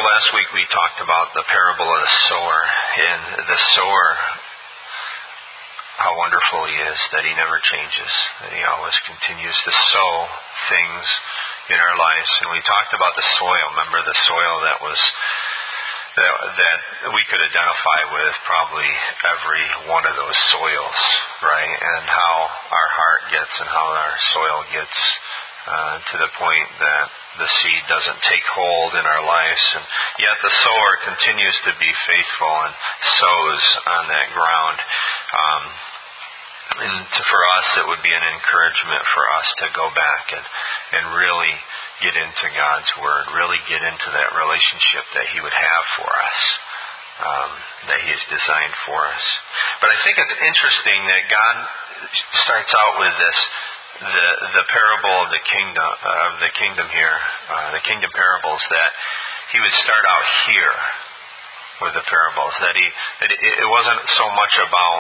last week we talked about the parable of the sower, and the sower, how wonderful he is, that he never changes, that he always continues to sow things in our lives. And we talked about the soil. Remember the soil that we could identify with probably every one of those soils, right? And how our heart gets and how our soil gets to the point that the seed doesn't take hold in our lives. And yet the sower continues to be faithful and sows on that ground. For us, it would be an encouragement for us to go back and really get into God's Word, really get into that relationship that He would have for us, that He has designed for us. But I think it's interesting that God starts out with this, the parable of the kingdom here, the kingdom parables, that He would start out here with the parables, that it wasn't so much about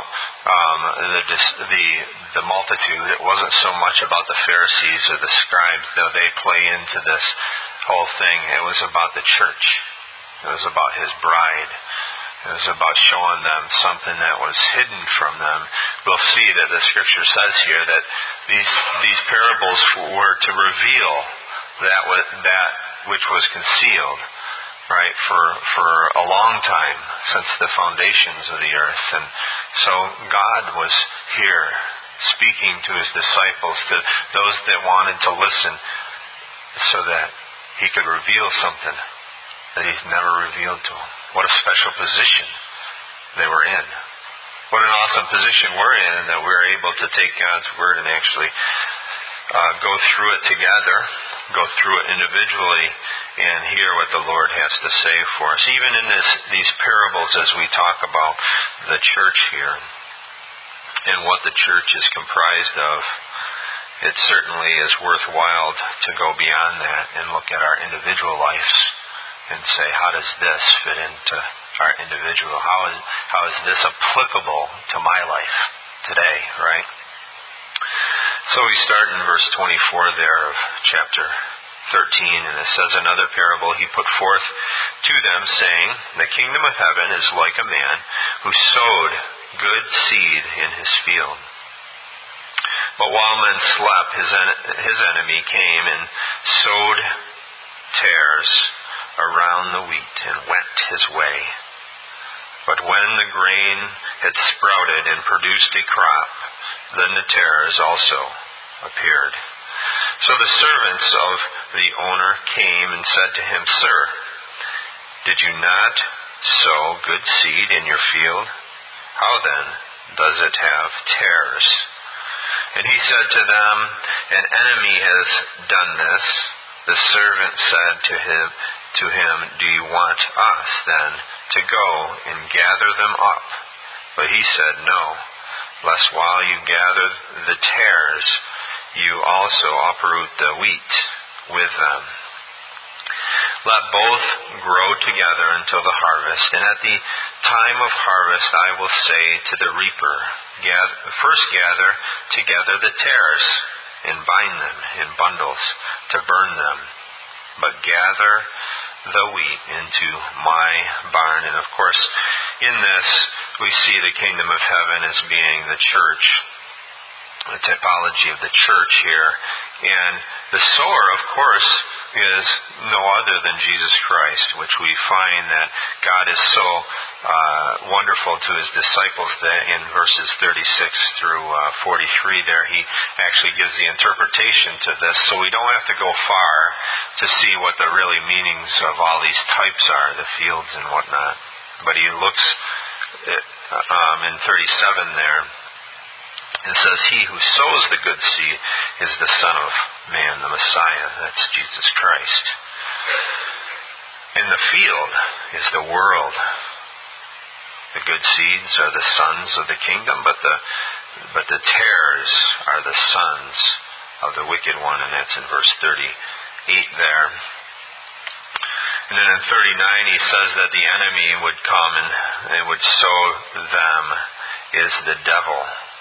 the multitude. It wasn't so much about the Pharisees or the scribes, though they play into this whole thing. It was about the church. It was about His bride. It was about showing them something that was hidden from them. We'll see that the Scripture says here that these parables were to reveal that which was concealed, right, for a long time, since the foundations of the earth. And so God was here speaking to His disciples, to those that wanted to listen, so that He could reveal something that He's never revealed to them. What a special position they were in. What an awesome position we're in, that we're able to take God's Word and actually go through it together, go through it individually, and hear what the Lord has to say for us. Even in these parables, as we talk about the church here and what the church is comprised of, it certainly is worthwhile to go beyond that and look at our individual lives and say, how does this fit into our individual? How is this applicable to my life today, right? So we start in verse 24 there of chapter 13, and it says, another parable he put forth to them, saying, the kingdom of heaven is like a man who sowed good seed in his field. But while men slept, his enemy came and sowed tares around the wheat and went his way. But when the grain had sprouted and produced a crop, then the tares also appeared. So the servants of the owner came and said to him, Sir, did you not sow good seed in your field? How then does it have tares? And he said to them, An enemy has done this. The servant said to him, Do you want us then to go and gather them up? But he said, No, lest while you gather the tares, you also uproot the wheat with them. Let both grow together until the harvest, and at the time of harvest I will say to the reaper, First gather together the tares, and bind them in bundles to burn them, but gather the wheat into my barn. And of course, in this, we see the kingdom of heaven as being the church, the typology of the church here. And the sower, of course, is no other than Jesus Christ, which we find that God is so wonderful to His disciples that in verses 36 through 43 there, He actually gives the interpretation to this. So we don't have to go far to see what the really meanings of all these types are, the fields and whatnot. But He looks in 37 there, it says, He who sows the good seed is the Son of Man, the Messiah. That's Jesus Christ. And the field is the world. The good seeds are the sons of the kingdom, but the tares are the sons of the wicked one, and that's in verse 38 there. And then in 39 he says that the enemy would come and would sow them is the devil.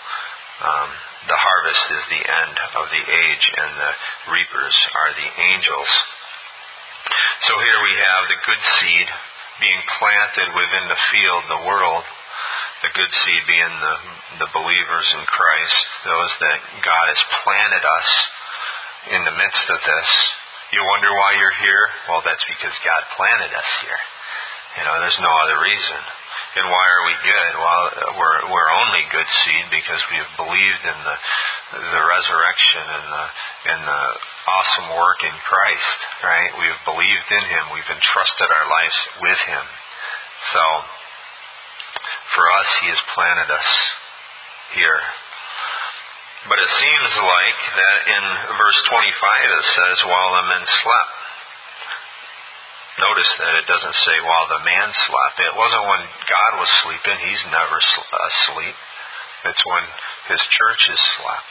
The harvest is the end of the age, and the reapers are the angels. So here we have the good seed being planted within the field, the world. The good seed being the believers in Christ, those that God has planted us in the midst of this. You wonder why you're here? Well, that's because God planted us here. There's no other reason. And why are we good? Well, we're only good seed because we have believed in the resurrection and the awesome work in Christ, right? We have believed in Him. We've entrusted our lives with Him. So, for us, He has planted us here. But it seems like that in verse 25 it says, while the men slept. Notice that it doesn't say while the man slept. It wasn't when God was sleeping. He's never asleep. It's when His churches slept.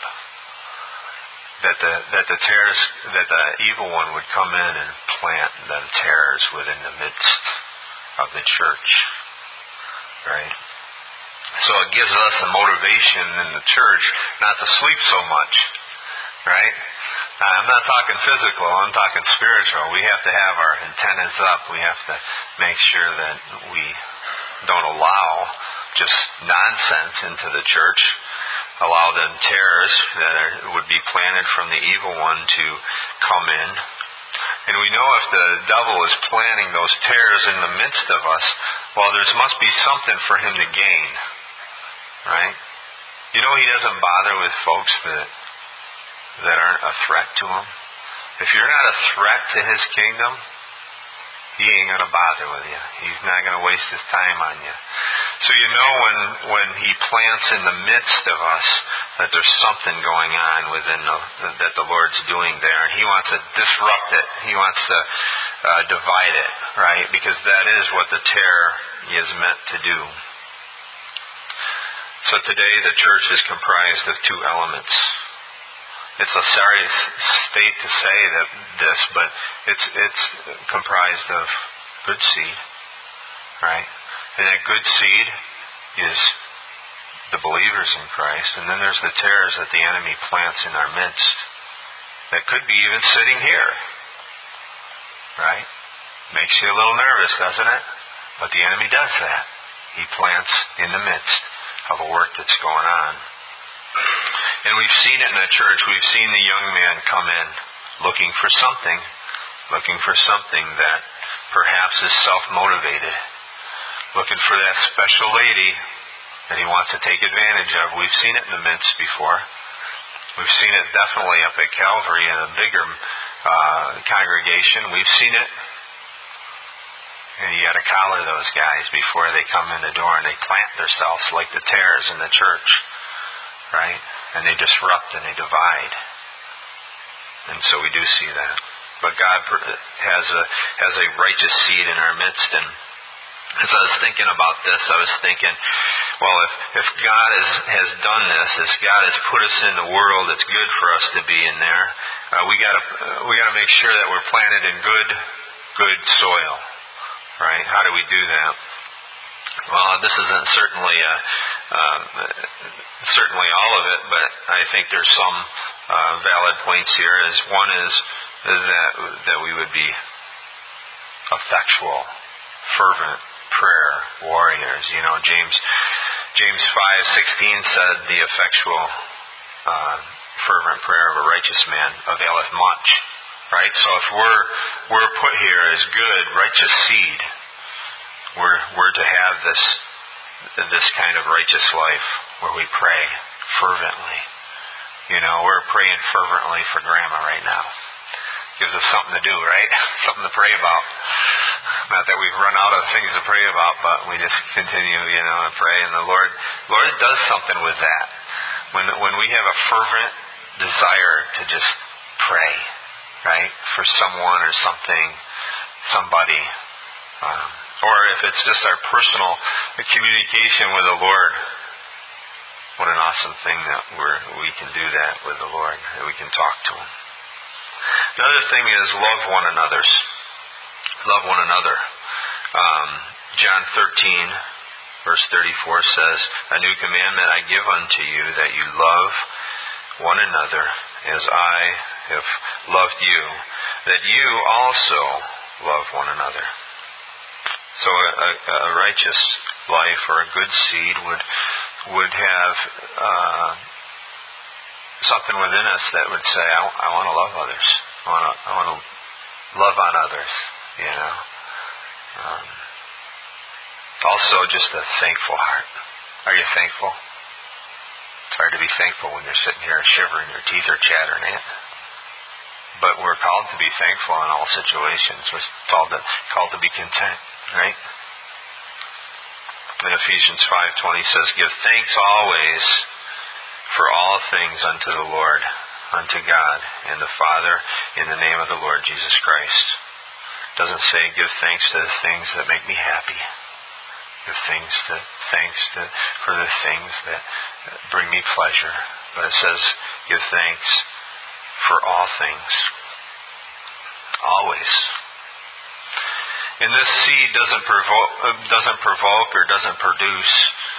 That the evil one would come in and plant them tares within the midst of the church. Right? So it gives us a motivation in the church not to sleep so much. Right? I'm not talking physical, I'm talking spiritual. We have to have our antennas up. We have to make sure that we don't allow just nonsense into the church. Allow them tares that would be planted from the evil one to come in. And we know if the devil is planting those tares in the midst of us, well, there must be something for him to gain. Right? He doesn't bother with folks that aren't a threat to him. If you're not a threat to his kingdom, he ain't going to bother with you. He's not going to waste his time on you. So when he plants in the midst of us that there's something going on within that the Lord's doing there, and He wants to disrupt it. He wants to divide it, right? Because that is what the tare is meant to do. So today the church is comprised of two elements. It's a sorry state to say this, but it's comprised of good seed, right? And that good seed is the believers in Christ, and then there's the tares that the enemy plants in our midst that could be even sitting here, right? Makes you a little nervous, doesn't it? But the enemy does that. He plants in the midst of a work that's going on. And we've seen it in the church. We've seen the young man come in looking for something that perhaps is self-motivated, looking for that special lady that he wants to take advantage of. We've seen it in the midst before. We've seen it definitely up at Calvary in a bigger congregation. We've seen it. And you got to collar those guys before they come in the door, and they plant themselves like the tares in the church, right? And they disrupt and they divide. And so we do see that. But God has a righteous seed in our midst. And as I was thinking about this, I was thinking, well, if God has done this, if God has put us in the world, it's good for us to be in there. We gotta make sure that we're planted in good soil, right? How do we do that? Well, this isn't certainly all of it, but I think there's some valid points here. One is that we would be effectual, fervent prayer warriors. James 5:16 said, "The effectual, fervent prayer of a righteous man availeth much." Right. So if we're put here as good, righteous seed, we're to have this kind of righteous life where we pray fervently. We're praying fervently for Grandma right now. Gives us something to do, right? Something to pray about. Not that we've run out of things to pray about, but we just continue, to pray. And the Lord does something with that. When we have a fervent desire to just pray, right, for someone or something, somebody, or if it's just our personal communication with the Lord, what an awesome thing that we can do that with the Lord, that we can talk to Him. Another thing is love one another. Love one another. John 13, verse 34 says, "A new commandment I give unto you, that you love one another as I have loved you, that you also love one another. So a righteous life or a good seed would have something within us that would say, I want to love others. I want to love on others, Also, just a thankful heart. Are you thankful? It's hard to be thankful when you're sitting here shivering, your teeth are chattering, ain't it? But we're called to be thankful in all situations. We're called to be content, right? In Ephesians 5:20 says, "Give thanks always for all things unto the Lord, unto God and the Father, in the name of the Lord Jesus Christ." It doesn't say give thanks to the things that make me happy. Give thanks for the things that bring me pleasure. But it says give thanks for all things. Always. And this seed doesn't provoke or doesn't produce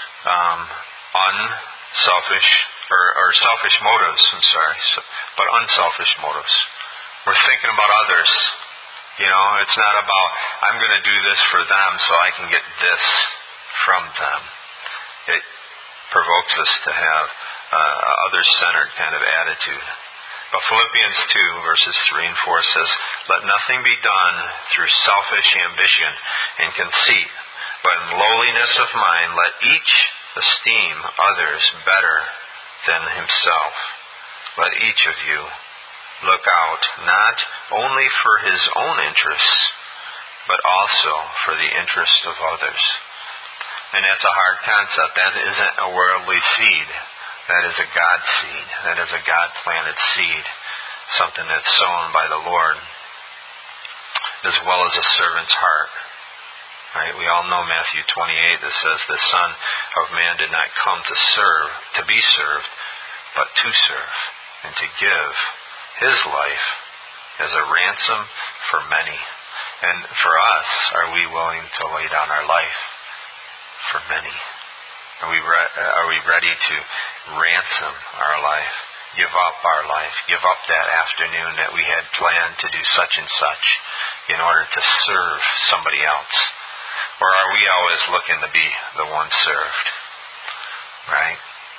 unselfish or selfish motives, but unselfish motives. We're thinking about others. It's not about, I'm going to do this for them so I can get this from them. It provokes us to have other-centered kind of attitude. But Philippians 2, verses 3 and 4 says, "Let nothing be done through selfish ambition and conceit, but in lowliness of mind let each esteem others better than himself. Let each of you look out not only for his own interests, but also for the interest of others." And that's a hard concept. That isn't a worldly seed. That is a God seed. That is a God-planted seed. Something that's sown by the Lord, as well as a servant's heart. Right? We all know Matthew 28 that says the Son of Man did not come to be served, but to serve, and to give his life as a ransom for many. And for us, are we willing to lay down our life for many? Are we ready to ransom our life? Give up our life? Give up that afternoon that we had planned to do such and such in order to serve somebody else? Or are we always looking to be the one served? Right?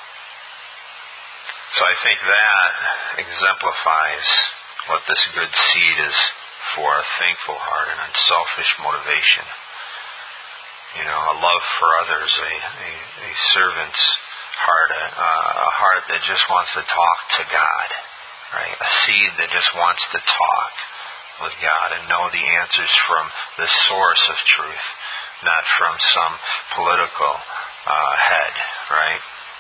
So I think that exemplifies what this good seed is for: a thankful heart, an unselfish motivation. A love for others, a servant's heart, a heart that just wants to talk to God, right? A seed that just wants to talk with God and know the answers from the source of truth, not from some political head, right?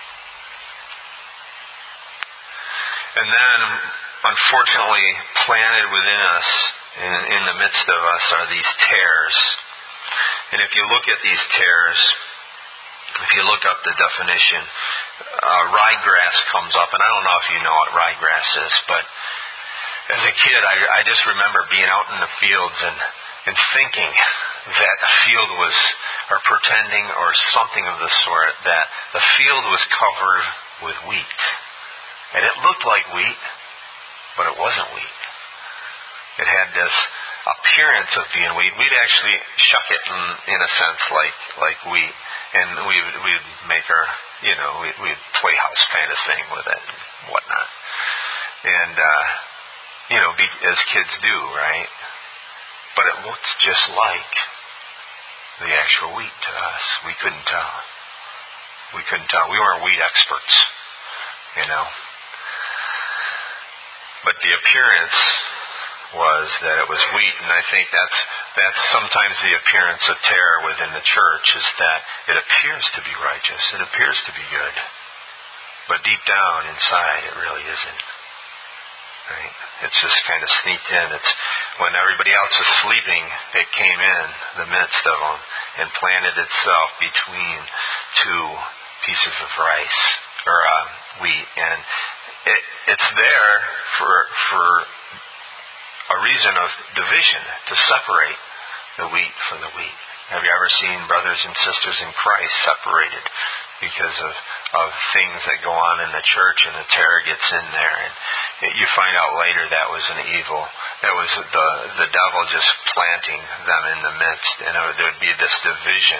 And then, unfortunately, planted within us, in the midst of us, are these tares. And if you look at these tares, if you look up the definition, ryegrass comes up. And I don't know if you know what ryegrass is, but as a kid, I just remember being out in the fields and thinking that a field was, or pretending or something of the sort, that the field was covered with wheat. And it looked like wheat, but it wasn't wheat. It had this appearance of being wheat. We'd actually shuck it in a sense like wheat, and we'd make our, we'd play house kind of thing with it and whatnot. And as kids do, right? But it looked just like the actual wheat to us. We couldn't tell. We weren't wheat experts, But the appearance was that it was wheat, and I think that's sometimes the appearance of terror within the church, is that it appears to be righteous, it appears to be good, but deep down inside it really isn't. Right? It's just kind of sneaked in. It's when everybody else is sleeping, it came in the midst of them and planted itself between two pieces of rice or wheat, and it's there for a reason of division, to separate the wheat from the wheat. Have you ever seen brothers and sisters in Christ separated because of things that go on in the church, and the terror gets in there, and you find out later that was an evil It was the devil just planting them in the midst, and there would be this division,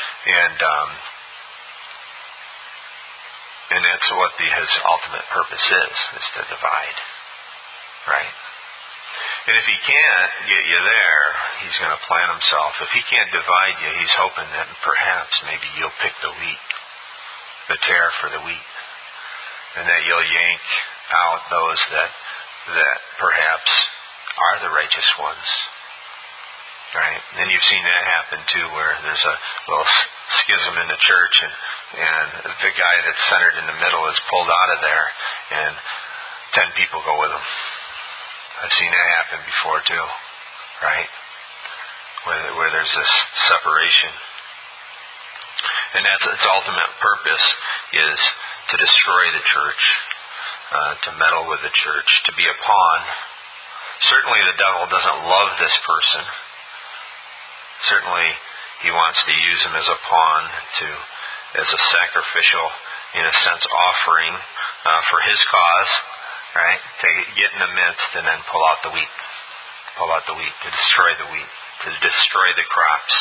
and that's what his ultimate purpose is to divide, right? And if he can't get you there, he's going to plant himself. If he can't divide you, he's hoping that perhaps maybe you'll pick the wheat, the tare for the wheat, and that you'll yank out those that perhaps are the righteous ones, right? And you've seen that happen too, where there's a little schism in the church, and the guy that's centered in the middle is pulled out of there, and 10 people go with him. I've seen that happen before too, right? Where there's this separation. And that's its ultimate purpose, is to destroy the church, to meddle with the church, to be a pawn. Certainly the devil doesn't love this person. Certainly he wants to use him as a pawn, as a sacrificial, in a sense, offering for his cause, right? To get in the midst and then pull out the wheat. Pull out the wheat, to destroy the wheat, to destroy the crops.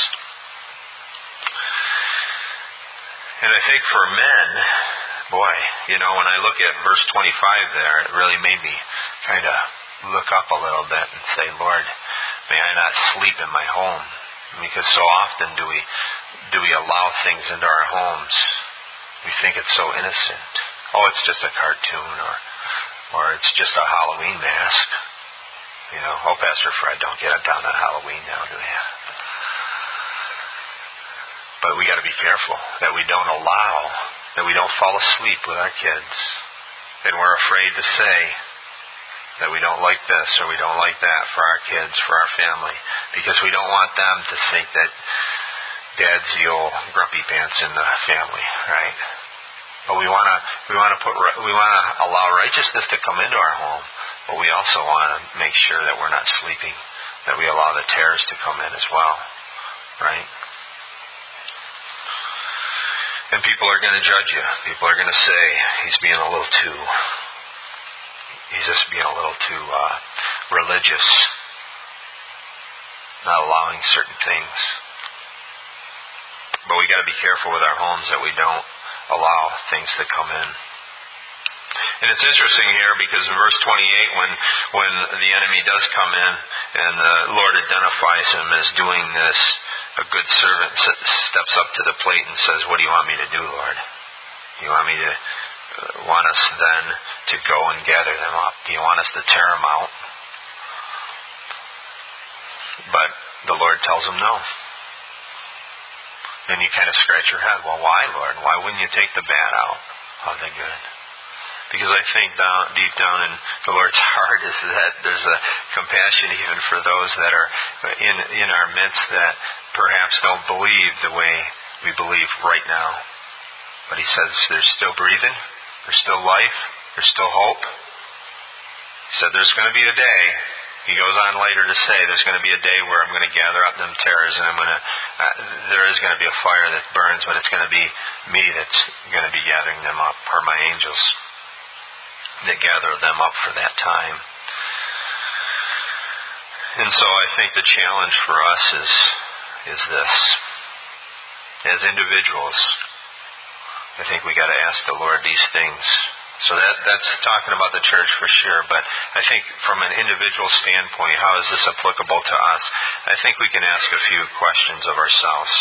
And I think for men, boy, when I look at verse 25 there, it really made me kind of look up a little bit and say, Lord, may I not sleep in my home. Because so often do we allow things into our homes. We think it's so innocent. Oh, it's just a cartoon, or it's just a Halloween mask. Oh, Pastor Fred, don't get it down on Halloween now, do you? But we got to be careful that we don't fall asleep with our kids. And we're afraid to say that we don't like this or we don't like that for our kids, for our family, because we don't want them to think that Dad's the old grumpy pants in the family, right? But we want to allow righteousness to come into our home, but we also want to make sure that we're not sleeping, that we allow the tares to come in as well, right? And people are going to judge you. People are going to say, he's just being a little too religious, not allowing certain things. But we got to be careful with our homes that we don't allow things to come in. And it's interesting here because in verse 28, when the enemy does come in and the Lord identifies him as doing this, a good servant steps up to the plate and says, what do you want me to do, Lord? Do you want me to want us then to go and gather them up? Do you want us to tear them out? But the Lord tells him no. Then you kind of scratch your head. Well, why, Lord? Why wouldn't you take the bad out of the good? Because I think deep down in the Lord's heart is that there's a compassion even for those that are in our midst that perhaps don't believe the way we believe right now. But he says there's still breathing, there's still life, there's still hope. He said there's going to be a day. He goes on later to say there's going to be a day where I'm going to gather up them tares and there is going to be a fire that burns, but it's going to be me that's going to be gathering them up, or my angels that gather them up for that time. And so I think the challenge for us is this. As individuals, I think we got to ask the Lord these things. So that's talking about the church for sure, but I think from an individual standpoint, how is this applicable to us? I think we can ask a few questions of ourselves.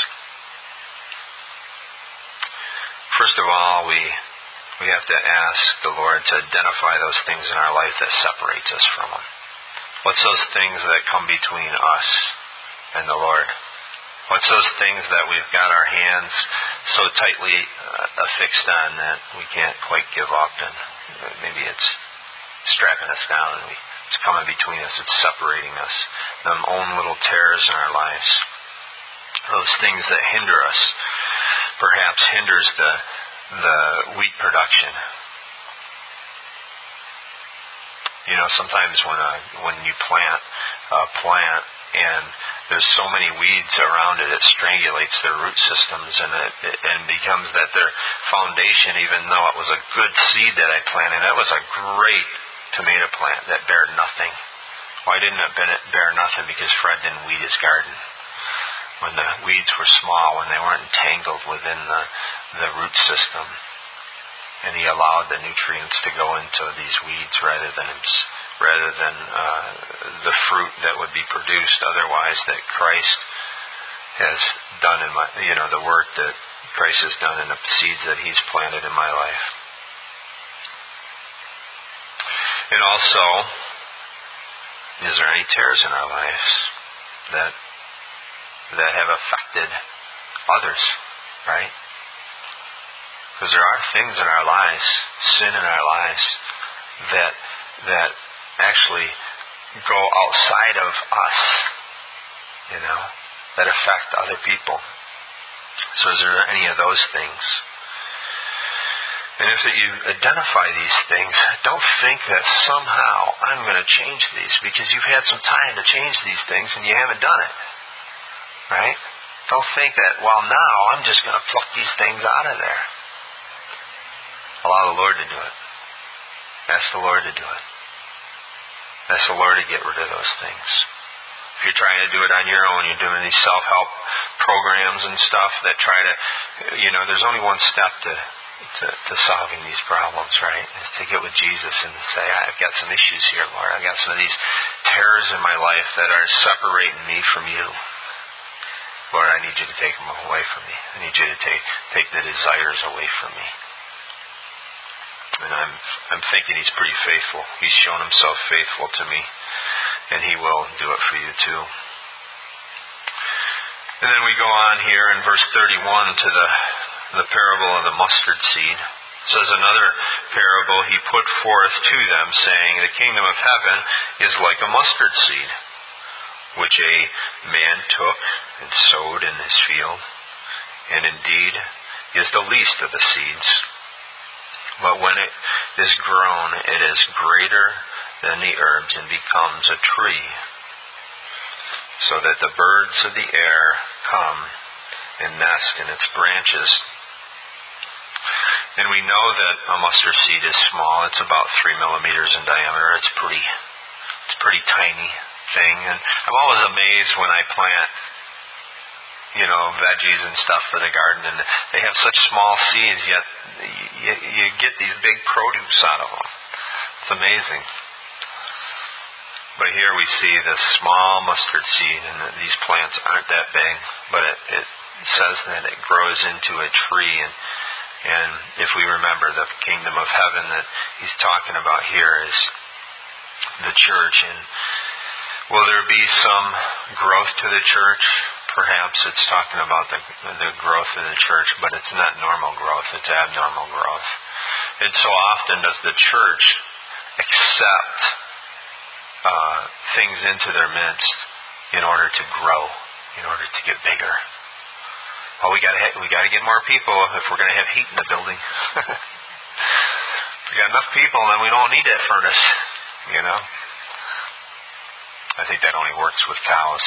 First of all, we have to ask the Lord to identify those things in our life that separates us from Him. What's those things that come between us and the Lord? What's those things that we've got our hands so tightly affixed on that we can't quite give up, and maybe it's strapping us down and it's coming between us, it's separating us, them own little tears in our lives. Those things that hinder us, perhaps hinders the wheat production. Sometimes when you plant a plant and there's so many weeds around it, it strangulates their root systems and it becomes that their foundation, even though it was a good seed that I planted, it was a great tomato plant that bared nothing. Why didn't it bear nothing? Because Fred didn't weed his garden. When the weeds were small, when they weren't entangled within the root system. And he allowed the nutrients to go into these weeds rather than the fruit that would be produced otherwise that Christ has done in the work that Christ has done in the seeds that He's planted in my life. And also, is there any tares in our lives that have affected others, right? Because there are things in our lives, sin in our lives, that actually go outside of us, that affect other people. So is there any of those things? And if you identify these things, don't think that somehow I'm going to change these because you've had some time to change these things and you haven't done it. Right? Don't think that, now I'm just going to pluck these things out of there. Allow the Lord to do it. Ask the Lord to do it. Ask the Lord to get rid of those things. If you're trying to do it on your own, you're doing these self-help programs and stuff that try to, there's only one step to solving these problems, right? Is to get with Jesus and say, I've got some issues here, Lord. I've got some of these terrors in my life that are separating me from you. Lord, I need you to take them away from me. I need you to take the desires away from me. And I'm thinking He's pretty faithful. He's shown Himself faithful to me. And He will do it for you too. And then we go on here in verse 31 to the parable of the mustard seed. It says, another parable He put forth to them, saying, the kingdom of heaven is like a mustard seed, which a man took and sowed in his field, and indeed is the least of the seeds. But when it is grown, it is greater than the herbs and becomes a tree, so that the birds of the air come and nest in its branches. And we know that a mustard seed is small. It's about 3 millimeters in diameter. It's pretty tiny thing. And I'm always amazed when I plant, veggies and stuff for the garden, and they have such small seeds, yet you get these big produce out of them. It's amazing. But here we see this small mustard seed, and these plants aren't that big, but it says that it grows into a tree. And if we remember the kingdom of heaven that He's talking about here is the church. And will there be some growth to the church? Perhaps it's talking about the growth of the church, but it's not normal growth, it's abnormal growth. And so often does the church accept things into their midst in order to grow, in order to get bigger. Oh, we got to get more people if we're going to have heat in the building. If we got enough people, then we don't need that furnace, I think that only works with cows.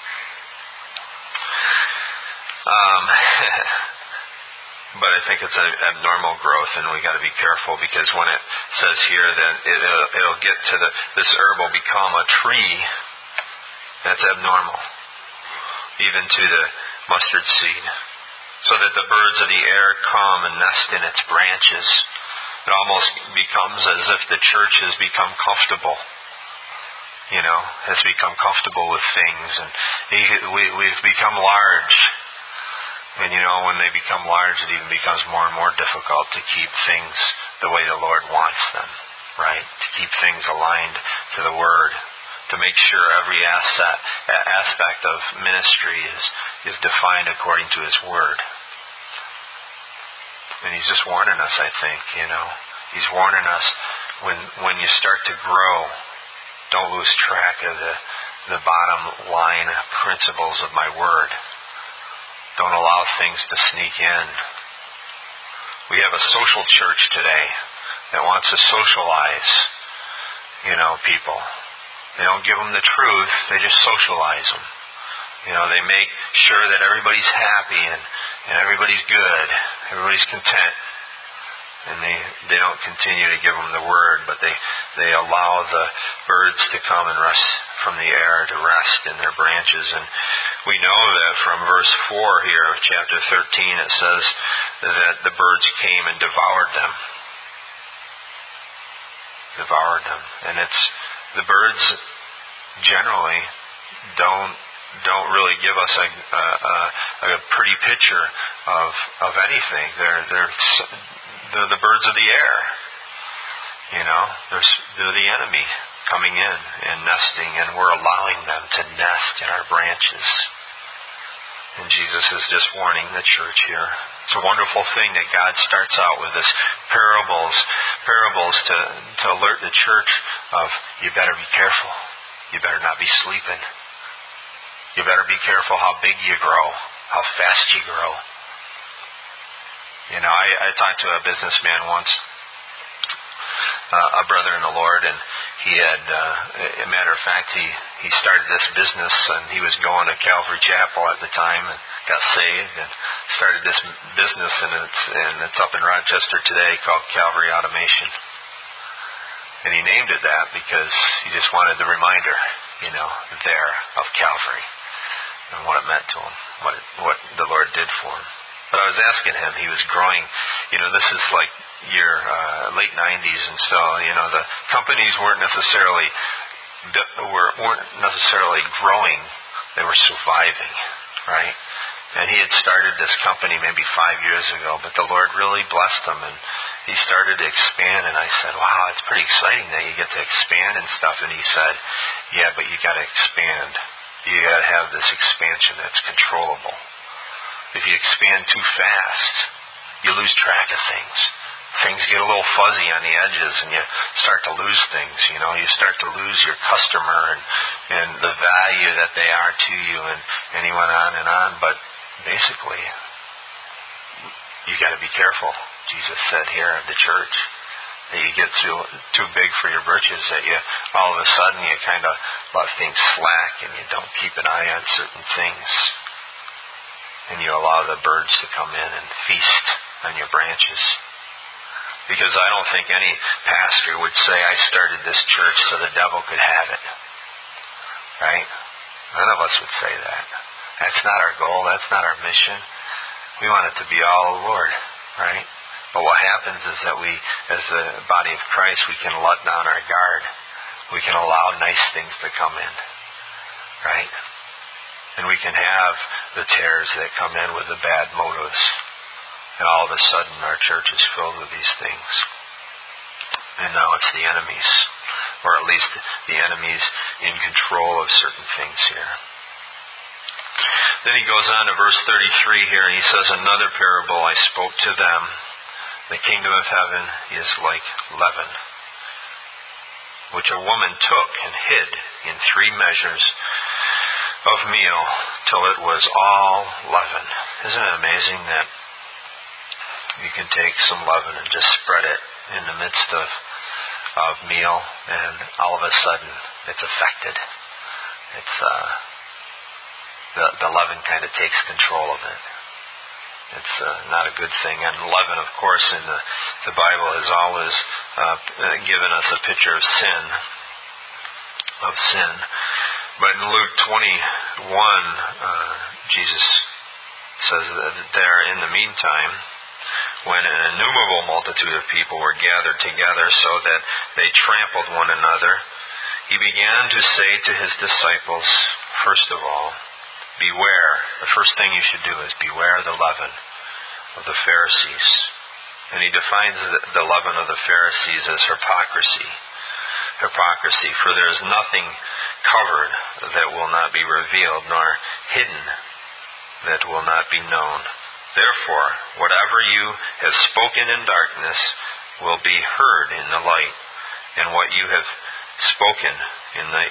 But I think it's an abnormal growth, and we got to be careful, because when it says here that it'll get to this herb will become a tree, that's abnormal, even to the mustard seed, so that the birds of the air come and nest in its branches. It almost becomes as if the church has become comfortable. Has become comfortable with things, and we've become large. And when they become large, it even becomes more and more difficult to keep things the way the Lord wants them, right? To keep things aligned to the Word, to make sure every aspect of ministry is defined according to His Word. And He's just warning us, I think, He's warning us when you start to grow, don't lose track of the bottom line principles of my Word. Don't allow things to sneak in. We have a social church today that wants to socialize, people. They don't give them the truth, they just socialize them. They make sure that everybody's happy and everybody's good, everybody's content. And they don't continue to give them the Word, but they allow the birds to come and from the air to rest in their branches. And we know that from verse 4 here of chapter 13, it says that the birds came and devoured them. Devoured them. And the birds generally don't really give us a pretty picture of anything. They're the birds of the air. They're the enemy coming in and nesting, and we're allowing them to nest in our branches. And Jesus is just warning the church here. It's a wonderful thing that God starts out with this parables to alert the church of, you better be careful. You better not be sleeping. You better be careful how big you grow, how fast you grow. I talked to a businessman once, a brother in the Lord, and he had, a matter of fact, he started this business, and he was going to Calvary Chapel at the time, and got saved, and started this business, and it's up in Rochester today, called Calvary Automation. And he named it that because he just wanted the reminder, there of Calvary, and what it meant to him, what the Lord did for him. But I was asking him, he was growing, this is like your late 90s, and so, the companies weren't necessarily growing, they were surviving, right? And he had started this company maybe 5 years ago, but the Lord really blessed him, and he started to expand, and I said, wow, it's pretty exciting that you get to expand and stuff. And he said, yeah, but you got to expand. You got to have this expansion that's controllable. If you expand too fast, you lose track of things. Things get a little fuzzy on the edges, and you start to lose things. You start to lose your customer and the value that they are to you. And he went on and on. But basically, you got to be careful. Jesus said here in the church that you get too big for your britches, that you all of a sudden you kind of let things slack and you don't keep an eye on certain things. And you allow the birds to come in and feast on your branches. Because I don't think any pastor would say, I started this church so the devil could have it. Right? None of us would say that. That's not our goal. That's not our mission. We want it to be all the Lord. Right? But what happens is that we, as the body of Christ, we can let down our guard. We can allow nice things to come in. Right? And we can have the tares that come in with the bad motives. And all of a sudden our church is filled with these things. And now it's the enemies, or at least the enemies in control of certain things here. Then he goes on to verse 33 here, and he says, another parable I spoke to them. The kingdom of heaven is like leaven, which a woman took and hid in 3 measures of meal till it was all leaven. Isn't it amazing that you can take some leaven and just spread it in the midst of meal, and all of a sudden it's affected. It's the leaven kind of takes control of it. It's not a good thing. And leaven, of course, in the Bible has always given us a picture of sin. But in Luke 21, Jesus says that there, in the meantime, when an innumerable multitude of people were gathered together so that they trampled one another, he began to say to his disciples, first of all, beware. The first thing you should do is beware the leaven of the Pharisees. And he defines the leaven of the Pharisees as hypocrisy. Hypocrisy, for there is nothing covered that will not be revealed, nor hidden that will not be known. Therefore, whatever you have spoken in darkness will be heard in the light, and what you have spoken in the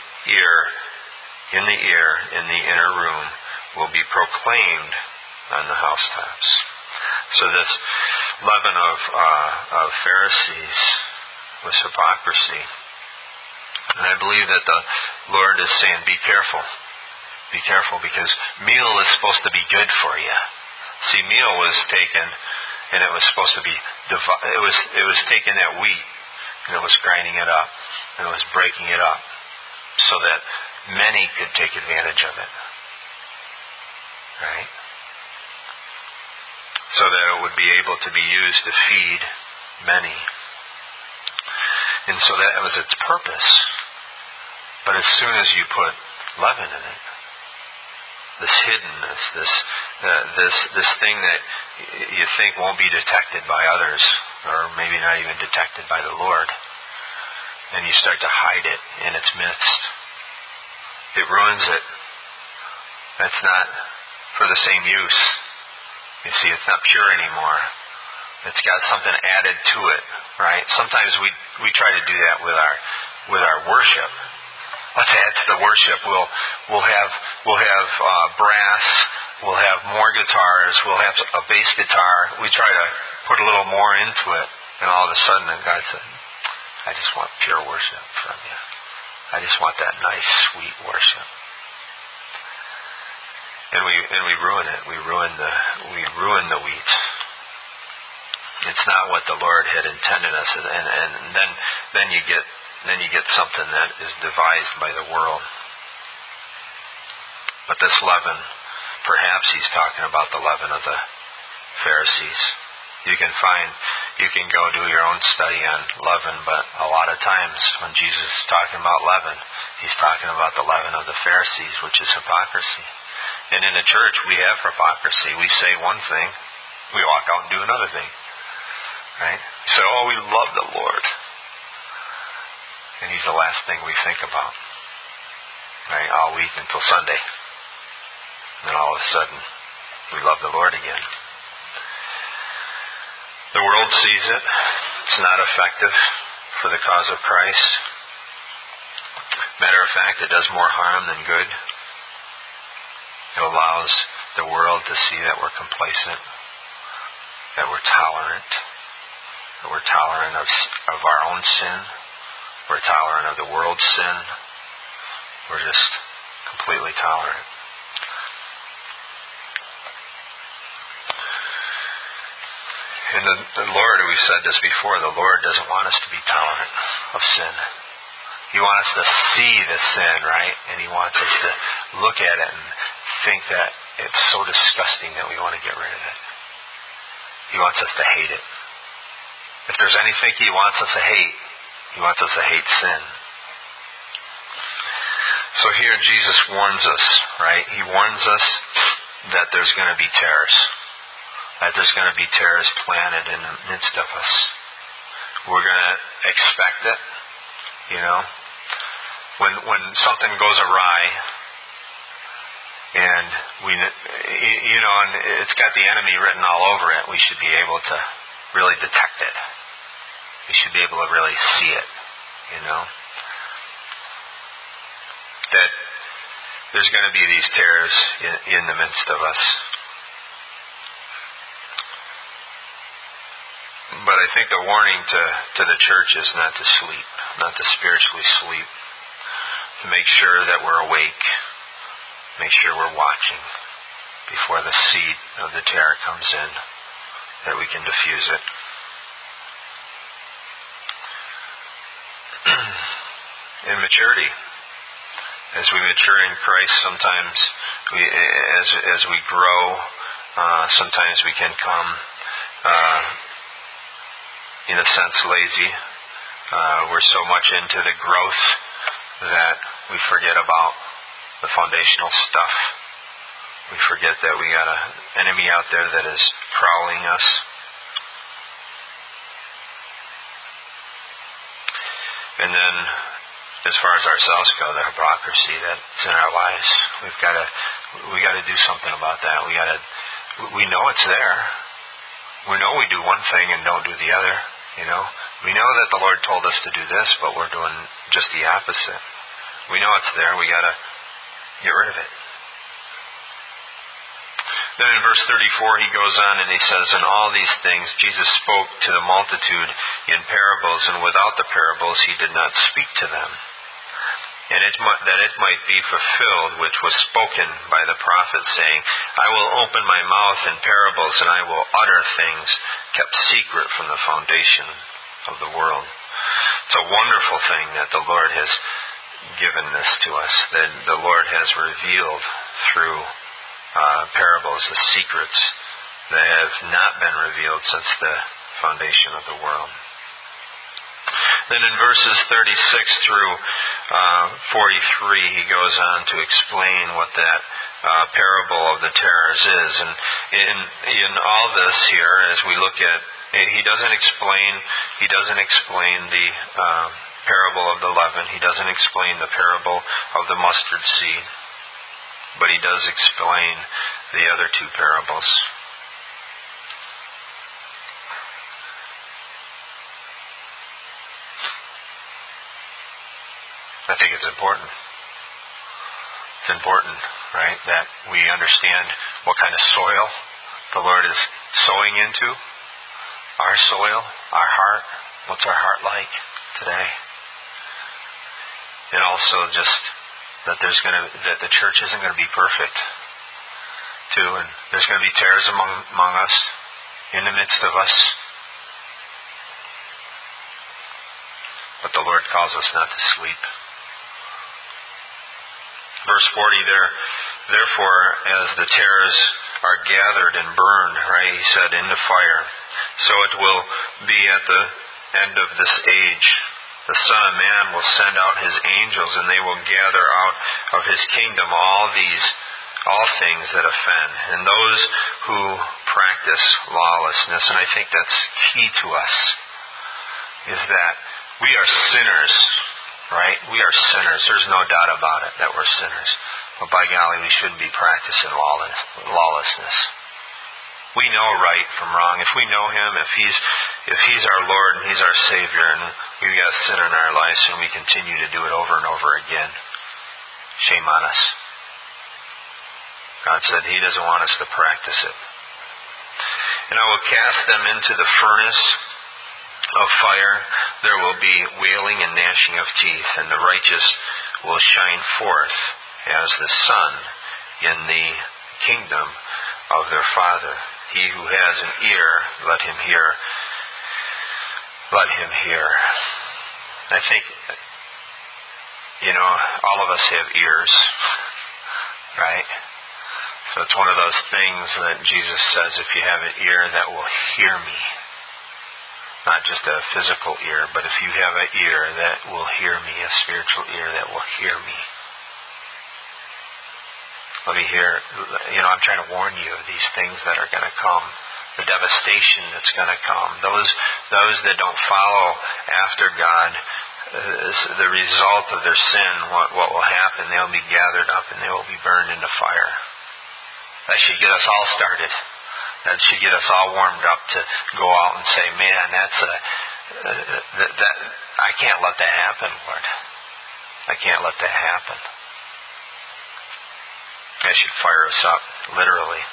inner room will be proclaimed on the housetops. So this leaven of Pharisees was hypocrisy. And I believe that the Lord is saying, be careful. Be careful, because meal is supposed to be good for you. See, meal was taken, and it was supposed to be, it was taking that wheat, and it was grinding it up, and it was breaking it up, so that many could take advantage of it. Right? So that it would be able to be used to feed many. And so that was its purpose. But as soon as you put leaven in it, this hiddenness, this thing that you think won't be detected by others, or maybe not even detected by the Lord, and you start to hide it in its midst, it ruins it. That's not for the same use. You see, it's not pure anymore. It's got something added to it, right? Sometimes we try to do that with our worship. Let's add to the worship. We'll have brass. We'll have more guitars. We'll have a bass guitar. We try to put a little more into it, and all of a sudden, God said, "I just want pure worship from you. I just want that nice, sweet worship." And we ruin it. We ruin the wheat. It's not what the Lord had intended us, and then you get something that is devised by the world. But this leaven, perhaps he's talking about the leaven of the Pharisees. You can go do your own study on leaven, but a lot of times when Jesus is talking about leaven, he's talking about the leaven of the Pharisees, which is hypocrisy. And in the church, we have hypocrisy. We say one thing, we walk out and do another thing. Right? So, we love the Lord. And he's the last thing we think about. Right? All week until Sunday. And then all of a sudden, we love the Lord again. The world sees it. It's not effective for the cause of Christ. Matter of fact, it does more harm than good. It allows the world to see that we're complacent, that we're tolerant, that we're tolerant of our own sin, we're tolerant of the world's sin, we're just completely tolerant. And the Lord, we've said this before, the Lord doesn't want us to be tolerant of sin. He wants us to see the sin, right? And He wants us to look at it and think that it's so disgusting that we want to get rid of it. He wants us to hate it. If there's anything He wants us to hate, He wants us to hate sin. So here Jesus warns us, right? He warns us that there's going to be tares. That there's going to be tares planted in the midst of us. We're going to expect it, you know. When something goes awry, and and it's got the enemy written all over it, we should be able to really detect it. We should be able to really see it, you know. That there's going to be these tares in the midst of us. But I think the warning to the church is not to sleep, not to spiritually sleep, to make sure that we're awake, make sure we're watching before the seed of the tare comes in, that we can diffuse it. In maturity, as we mature in Christ, sometimes as we grow, sometimes we can come in a sense lazy. We're so much into the growth that we forget about the foundational stuff. We forget that we got an enemy out there that is prowling us. And then, as far as ourselves go, the hypocrisy that's in our lives, we got to do something about that. We know it's there. We know we do one thing and don't do the other. You know, we know that the Lord told us to do this, but we're doing just the opposite. We know it's there. We got to get rid of it. Then in verse 34 he goes on and he says, "In all these things Jesus spoke to the multitude in parables, and without the parables he did not speak to them. And that it might be fulfilled which was spoken by the prophet, saying, I will open my mouth in parables, and I will utter things kept secret from the foundation of the world." It's a wonderful thing that the Lord has given this to us, that the Lord has revealed through parables the secrets that have not been revealed since the foundation of the world. Then in verses 36 through 43, he goes on to explain what that parable of the tares is. And in all this here, as we look at, he doesn't explain the parable of the leaven. He doesn't explain the parable of the mustard seed. But he does explain the other two parables. I think it's important. It's important, right, that we understand what kind of soil the Lord is sowing into. Our soil, our heart. What's our heart like today? And also just that that the church isn't going to be perfect, too, and there's going to be tares among us, in the midst of us. But the Lord calls us not to sleep. Verse 40 there, therefore, as the tares are gathered and burned, right, he said, into fire, so it will be at the end of this age. The Son of Man will send out His angels, and they will gather out of His kingdom all things that offend, and those who practice lawlessness. And I think that's key to us, is that we are sinners. Right? We are sinners. There's no doubt about it that we're sinners. But by golly, we shouldn't be practicing lawlessness. We know right from wrong. If we know Him, if He's our Lord and He's our Savior, and we've got sin in our lives and we continue to do it over and over again, shame on us. God said He doesn't want us to practice it. And I will cast them into the furnace of fire. There will be wailing and gnashing of teeth, and the righteous will shine forth as the sun in the kingdom of their Father. He who has an ear, let him hear. Let him hear. I think, all of us have ears, right? So it's one of those things that Jesus says, if you have an ear that will hear me. Not just a physical ear, but if you have an ear that will hear me, a spiritual ear that will hear me. Let me hear, I'm trying to warn you of these things that are going to come. The devastation that's going to come. Those that don't follow after God, the result of their sin, what will happen, they'll be gathered up and they will be burned into fire. That should get us all started. That should get us all warmed up to go out and say, man, I can't let that happen, Lord. I can't let that happen. That should fire us up, literally.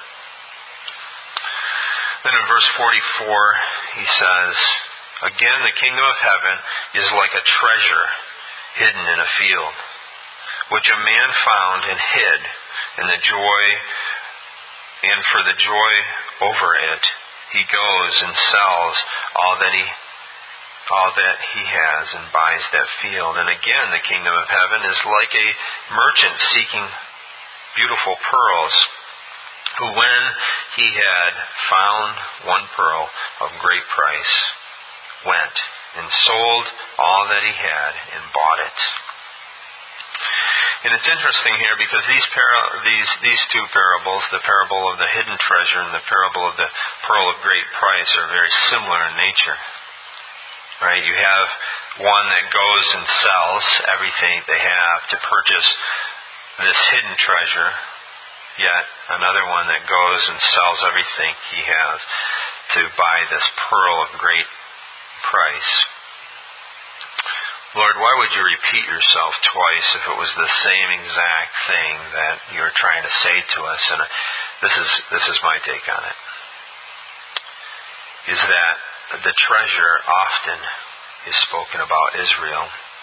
Then in verse 44, he says, again, the kingdom of heaven is like a treasure hidden in a field, which a man found and hid, and for the joy over it, he goes and sells all that he has and buys that field. And again, the kingdom of heaven is like a merchant seeking beautiful pearls, who when he had found one pearl of great price, went and sold all that he had and bought it. And it's interesting here because these two parables, the parable of the hidden treasure and the parable of the pearl of great price, are very similar in nature. Right? You have one that goes and sells everything they have to purchase this hidden treasure, yet another one that goes and sells everything he has to buy this pearl of great price. Lord, why would you repeat yourself twice if it was the same exact thing that you were trying to say to us? And this is my take on it. Is that the treasure often is spoken about Israel.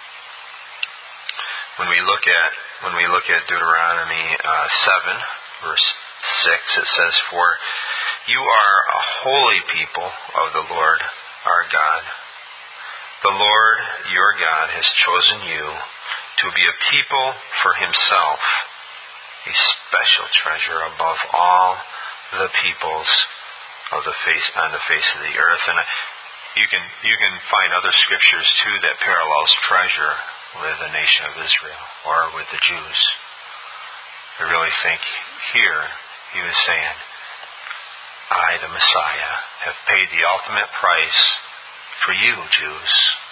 When we look at Deuteronomy 7, verse 6, it says, "For you are a holy people of the Lord our God. The Lord your God has chosen you to be a people for himself, a special treasure above all the peoples on the face of the earth. And you can find other scriptures too that parallels treasure with the nation of Israel or with the Jews. I really think here he was saying, I, the Messiah, have paid the ultimate price for you, Jews.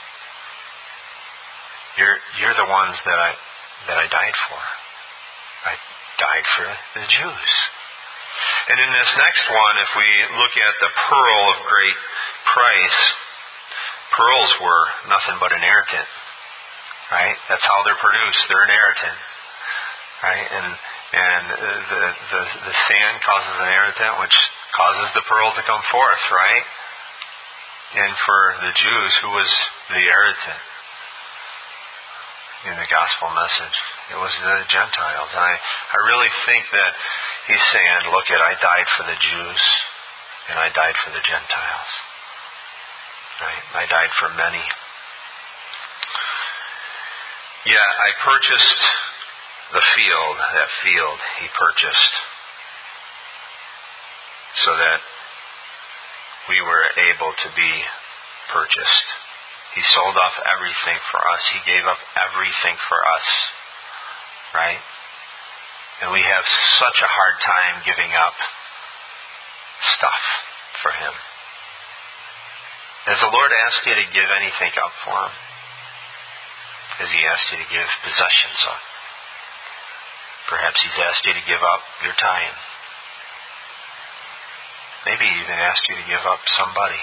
You're the ones that I died for. I died for the Jews. And in this next one, if we look at the pearl of great price, pearls were nothing but an irritant, right? That's how they're produced. They're an irritant, right? And the sand causes an irritant, which causes the pearl to come forth, right? And for the Jews, who was the irritant in the gospel message? It was the Gentiles. And I really think that he's saying, look, I died for the Jews, and I died for the Gentiles. Right? I died for many. Yeah, I purchased the field. That field he purchased so that we were able to be purchased. He sold off everything for us. He gave up everything for us. Right? And we have such a hard time giving up stuff for him. Has the Lord asked you to give anything up for him? Has he asked you to give possessions up? Perhaps he's asked you to give up your time. Maybe he even asked you to give up somebody.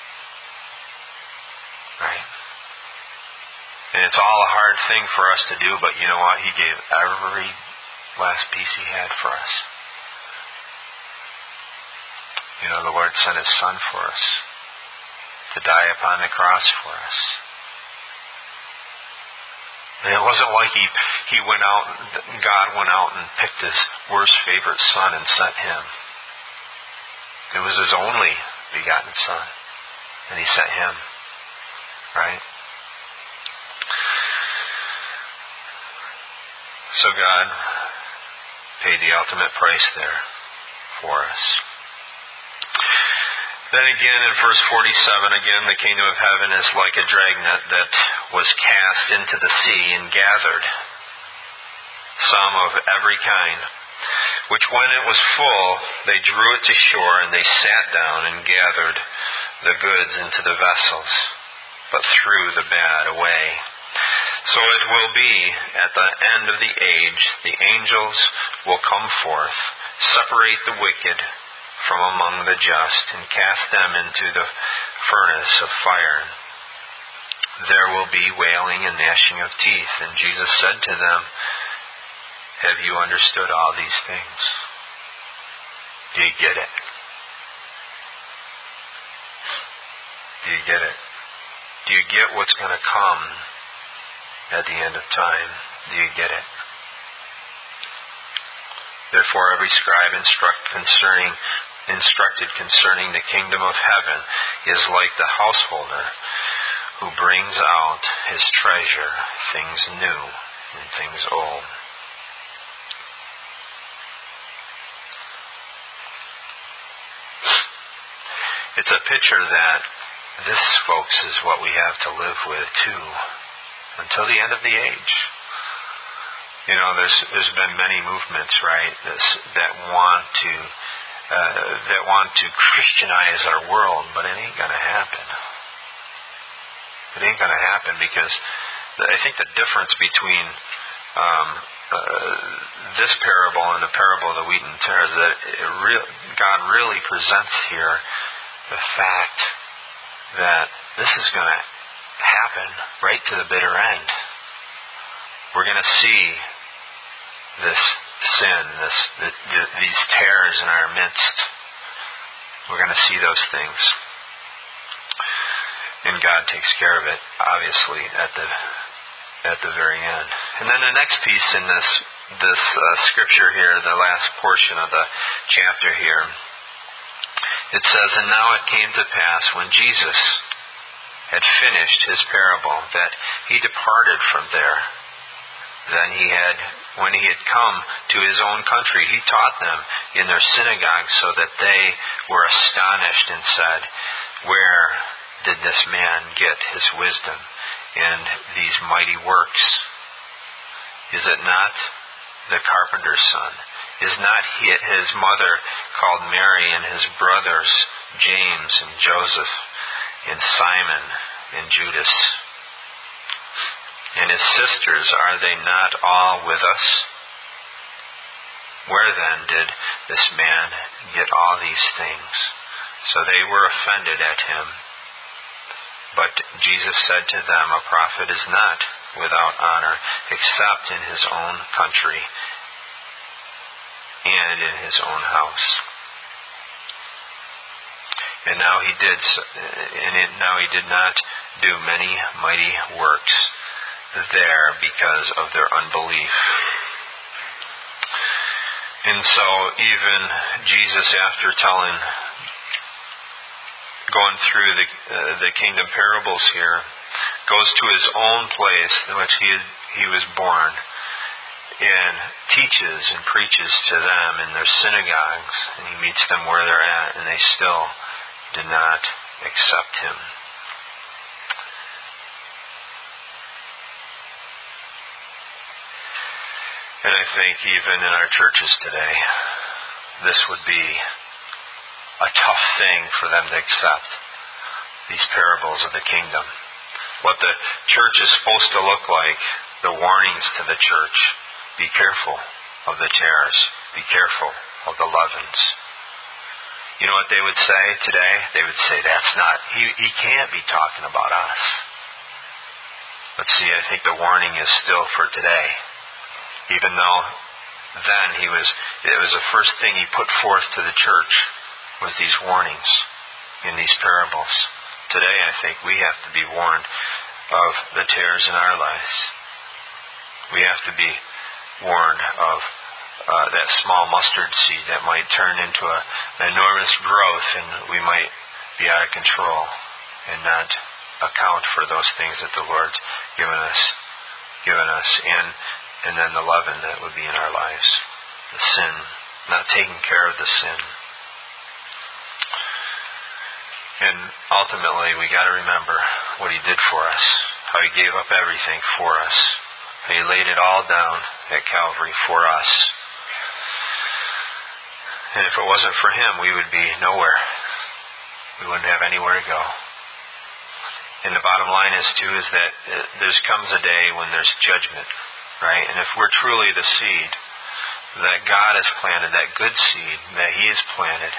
Right? And it's all a hard thing for us to do, but you know what? He gave every last piece he had for us. You know, the Lord sent his Son for us to die upon the cross for us. And it wasn't like he went out, God went out and picked his worst favorite son and sent him. It was his only begotten Son, and he sent him. Right? So God paid the ultimate price there for us. Then again in verse 47, again, the kingdom of heaven is like a dragnet that was cast into the sea and gathered some of every kind, which when it was full, they drew it to shore, and they sat down and gathered the goods into the vessels, but threw the bad away. So it will be at the end of the age, the angels will come forth, separate the wicked from among the just, and cast them into the furnace of fire. There will be wailing and gnashing of teeth. And Jesus said to them, have you understood all these things? Do you get it? Do you get it? Do you get what's going to come at the end of time? Do you get it? Therefore, every scribe instructed concerning the kingdom of heaven is like the householder who brings out his treasure, things new and things old. It's a picture that this, folks, is what we have to live with too, until the end of the age. You know, there's been many movements, right, that want to Christianize our world, but it ain't going to happen. It ain't going to happen because I think the difference between this parable and the parable of the wheat and tares is that God really presents here the fact that this is going to happen right to the bitter end. We're going to see this sin, these tares in our midst. We're going to see those things. And God takes care of it, obviously, at the very end. And then the next piece in this scripture here, the last portion of the chapter here, it says, and now it came to pass when Jesus had finished his parable that he departed from there Then when he had come to his own country, he taught them in their synagogues, so that they were astonished and said, "Where did this man get his wisdom and these mighty works? Is it not the carpenter's son? Is not his mother called Mary, and his brothers James and Joseph and Simon and Judas? And his sisters, are they not all with us? Where then did this man get all these things?" So they were offended at him. But Jesus said to them, "A prophet is not without honor, except in his own country and in his own house." And now he did not do many mighty works there because of their unbelief. And so even Jesus, after going through the kingdom parables here, goes to his own place in which he was born, and teaches and preaches to them in their synagogues, and he meets them where they're at, and they still did not accept him. And I think even in our churches today, this would be a tough thing for them to accept, these parables of the kingdom. What the church is supposed to look like, the warnings to the church: be careful of the tares, be careful of the leavens. You know what they would say today? They would say, he can't be talking about us. But see, I think the warning is still for today. Even though then it was the first thing he put forth to the church, was these warnings in these parables. Today, I think we have to be warned of the tares in our lives. We have to be warned of that small mustard seed that might turn into an enormous growth, and we might be out of control and not account for those things that the Lord's given us, and then the leaven that would be in our lives, the sin, not taking care of the sin. And ultimately, we got to remember what he did for us, how he gave up everything for us. He laid it all down at Calvary for us. And if it wasn't for him, we would be nowhere. We wouldn't have anywhere to go. And the bottom line is that there comes a day when there's judgment, right? And if we're truly the seed that God has planted, that good seed that he has planted,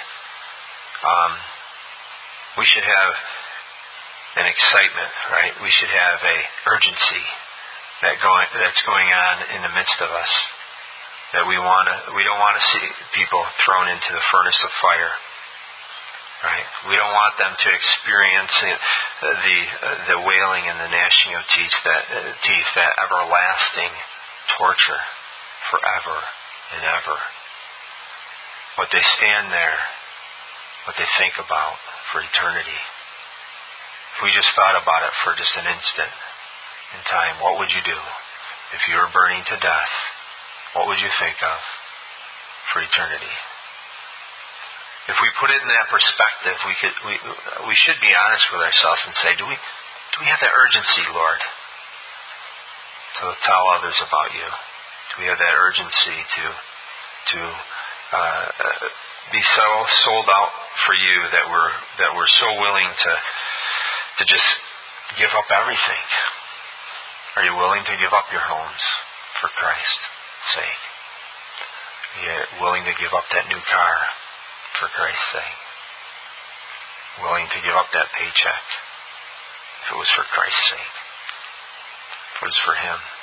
we should have an excitement, right? We should have a urgency that's going on in the midst of us. That we don't want to see people thrown into the furnace of fire, right? We don't want them to experience the wailing and the gnashing of teeth, that everlasting torture forever and ever. What they stand there, what they think about for eternity. If we just thought about it for just an instant in time, what would you do if you were burning to death? What would you think of for eternity? If we put it in that perspective, we should be honest with ourselves and say, do we have that urgency, Lord, to tell others about you? Do we have that urgency to be so sold out for you that we're so willing to just give up everything? Are you willing to give up your homes for Christ's sake? Are you willing to give up that new car for Christ's sake? Willing to give up that paycheck if it was for Christ's sake? If it was for him?